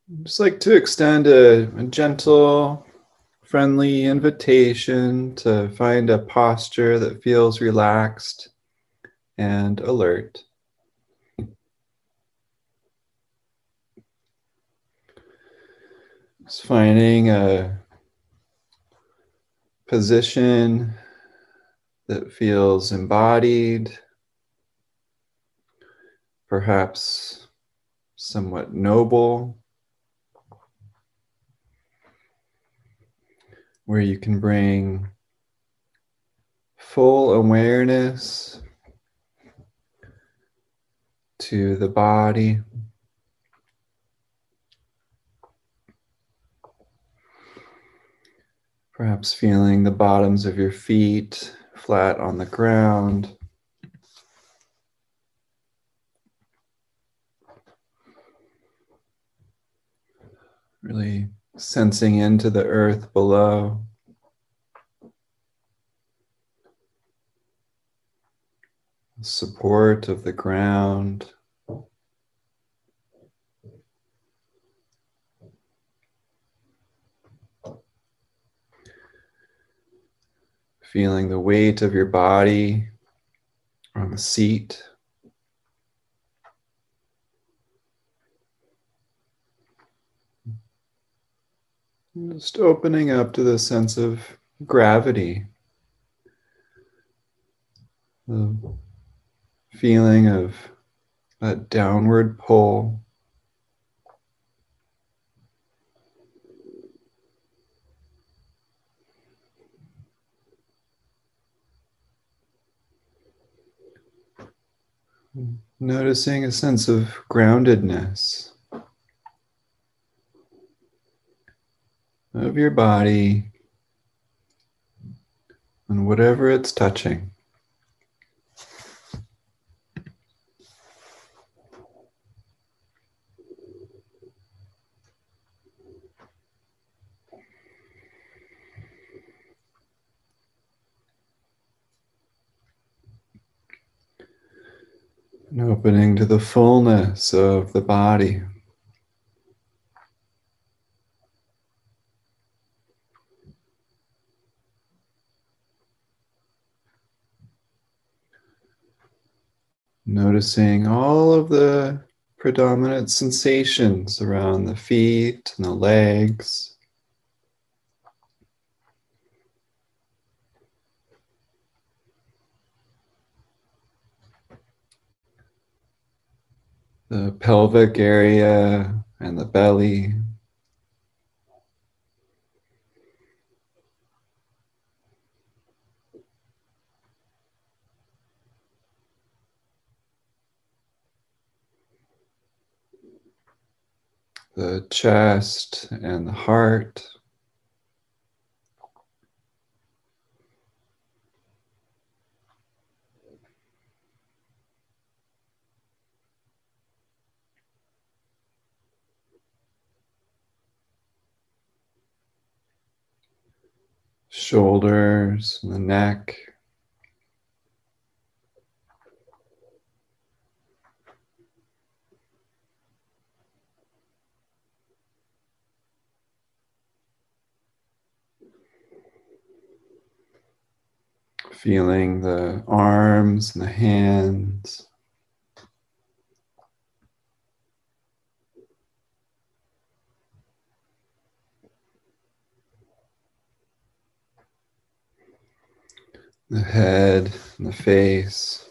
Just like to extend a gentle, friendly invitation to find a posture that feels relaxed and alert. Just finding a position that feels embodied, perhaps somewhat noble, where you can bring full awareness to the body. Perhaps feeling the bottoms of your feet flat on the ground. Really sensing into the earth below. Support of the ground. Feeling the weight of your body on the seat. Just opening up to the sense of gravity. The feeling of that downward pull. Noticing a sense of groundedness of your body and whatever it's touching. And opening to the fullness of the body. Noticing all of the predominant sensations around the feet and the legs. The pelvic area and the belly. The chest and the heart. Shoulders and the neck. Feeling the arms and the hands. The head and the face.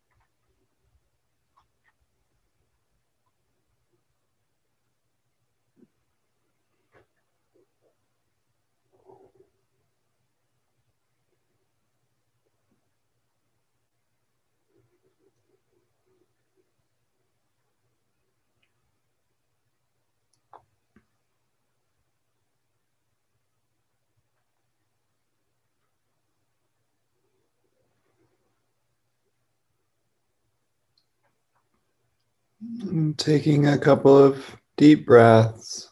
And taking a couple of deep breaths.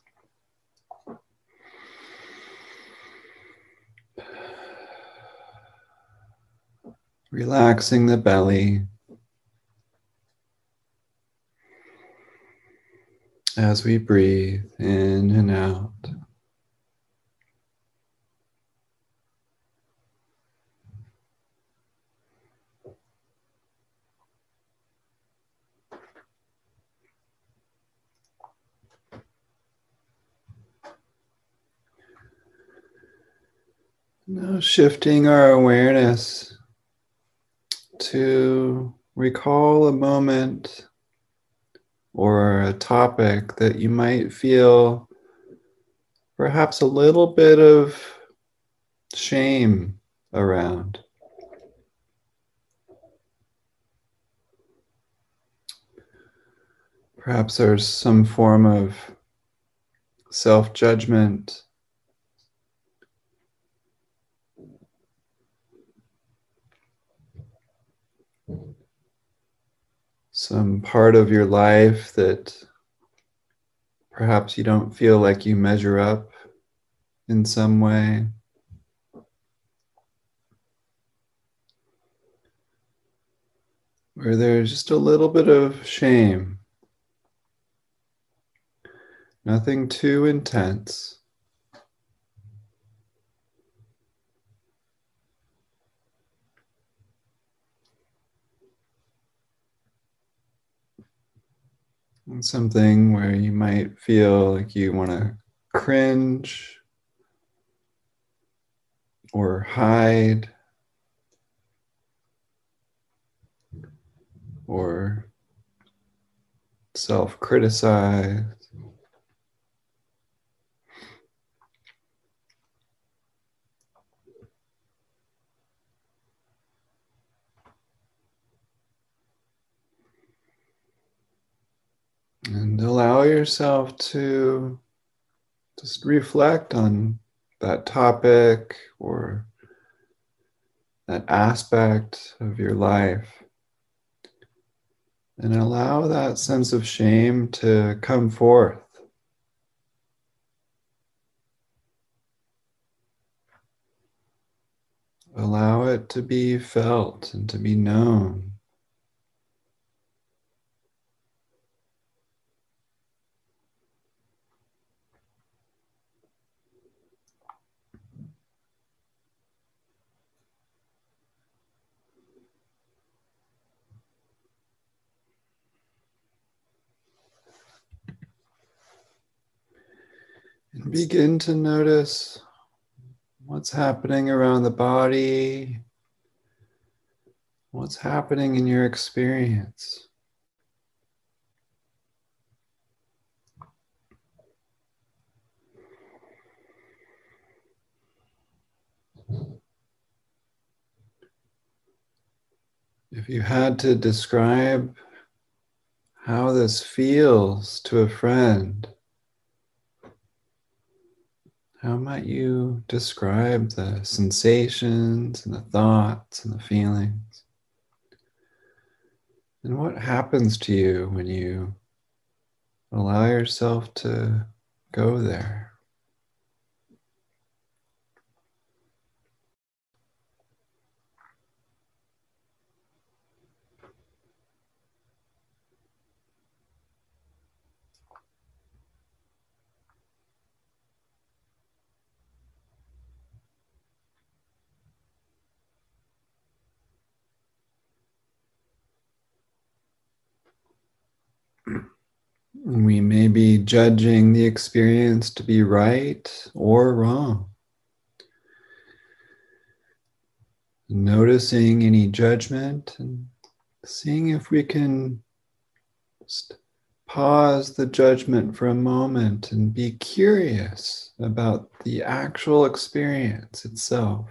Relaxing the belly. as we breathe in and out. Now shifting our awareness to recall a moment or a topic that you might feel perhaps a little bit of shame around. Perhaps there's some form of self-judgment, some part of your life that perhaps you don't feel like you measure up in some way. Where there's just a little bit of shame, nothing too intense. And something where you might feel like you want to cringe or hide or self-criticize. And allow yourself to just reflect on that topic or that aspect of your life. And allow that sense of shame to come forth. Allow it to be felt and to be known. And begin to notice what's happening around the body, what's happening in your experience. If you had to describe how this feels to a friend, how might you describe the sensations and the thoughts and the feelings? And what happens to you when you allow yourself to go there? We may be judging the experience to be right or wrong. Noticing any judgment and seeing if we can just pause the judgment for a moment and be curious about the actual experience itself.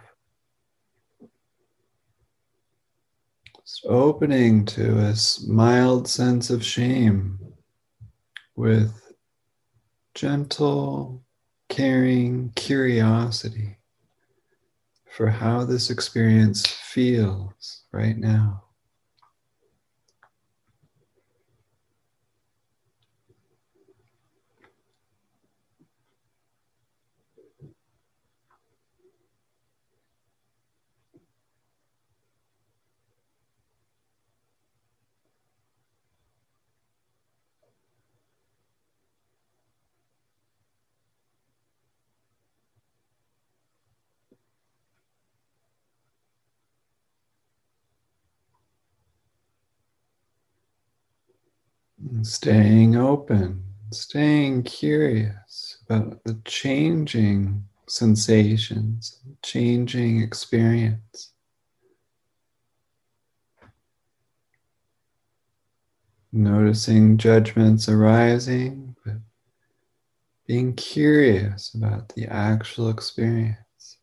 Just opening to a mild sense of shame with gentle, caring curiosity for how this experience feels right now. And staying open, staying curious about the changing sensations, changing experience. Noticing judgments arising, but being curious about the actual experience.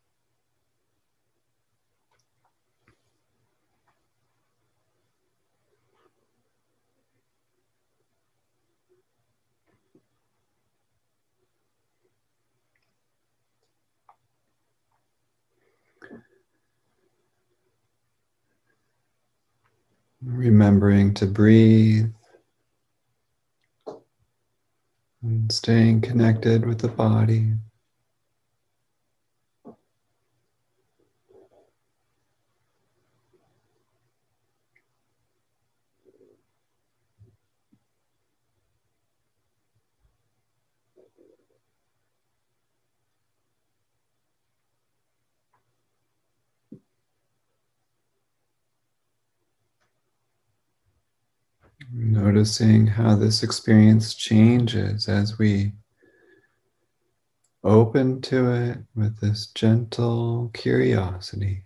Remembering to breathe and staying connected with the body. Noticing how this experience changes as we open to it with this gentle curiosity.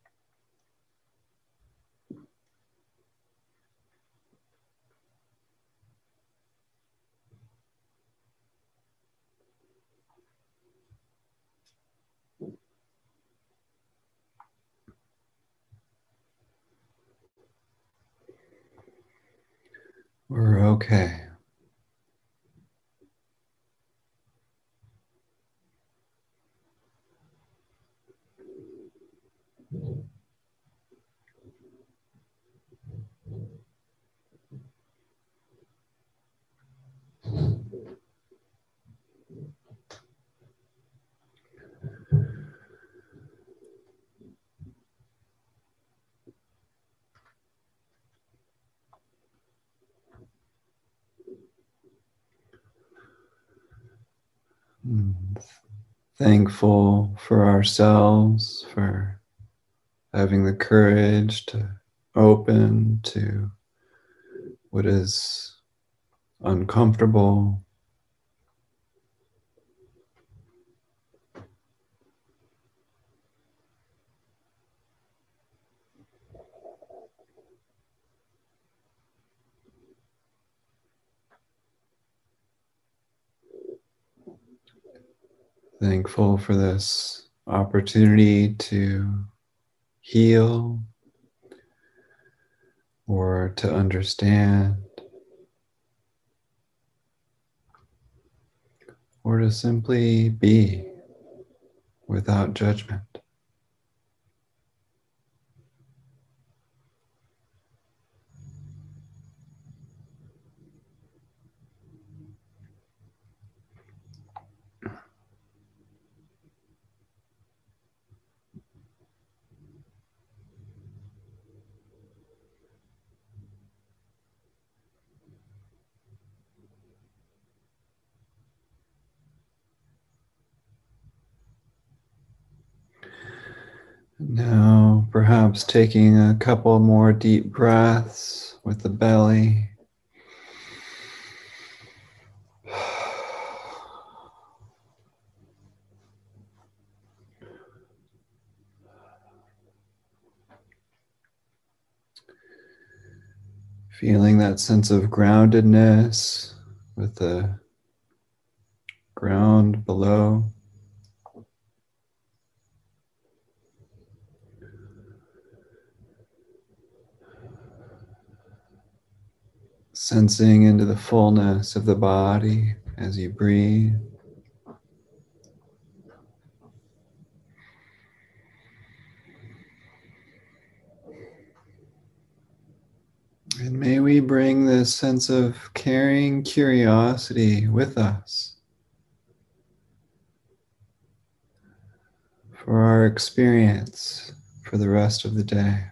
We're okay. Mm. Thankful for ourselves, for having the courage to open to what is uncomfortable. Thankful for this opportunity to heal or to understand or to simply be without judgment. Now, perhaps taking a couple more deep breaths with the belly. Feeling that sense of groundedness with the ground below. Sensing into the fullness of the body as you breathe. And may we bring this sense of caring curiosity with us for our experience for the rest of the day.